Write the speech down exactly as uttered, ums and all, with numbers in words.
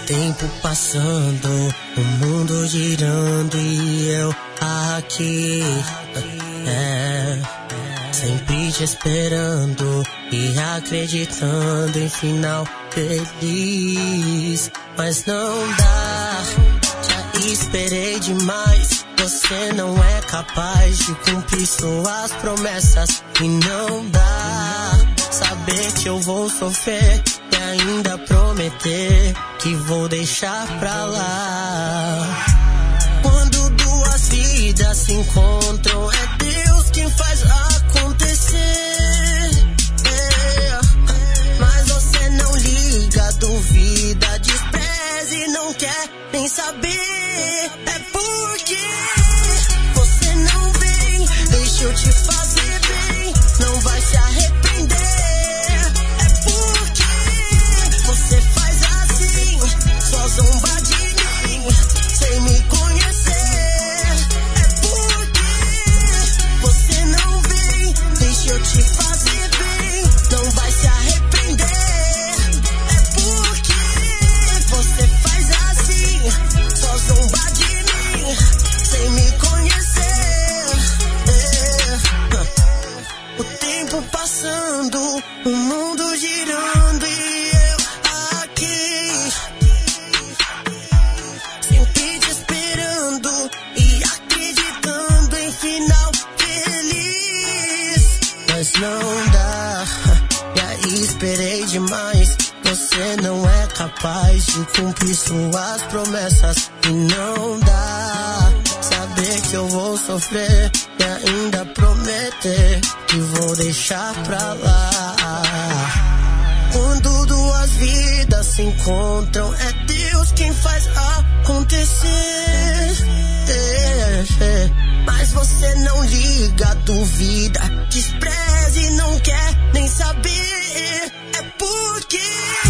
tempo passando, o mundo girando e eu aqui, é, sempre te esperando e acreditando em final feliz. Mas não dá, já esperei demais. Você não é capaz de cumprir suas promessas. E não dá saber que eu vou sofrer e ainda prometer que vou deixar pra lá. Quando duas vidas se encontram, é Deus quem faz acontecer. É, mas você não liga, duvida, despreza e não quer nem saber. É porque você não vem, deixa eu te fazer bem, não vai se arrepender. É porque você faz assim, só zomba de mim, sem me conhecer. É porque você não vem, deixa eu te fazer bem, não vai se arrepender. É porque você faz assim, só zomba de mim, sem me conhecer. É. O tempo passando, o mundo girando e eu aqui, sempre te esperando e acreditando em final feliz. Mas não dá, já esperei demais. Você não é capaz de cumprir suas promessas. E não dá saber que eu vou sofrer e ainda prometer que vou deixar pra lá. Quando duas vidas se encontram, é Deus quem faz acontecer. É, é. Mas você não liga, duvida, despreza e não quer nem saber. É porque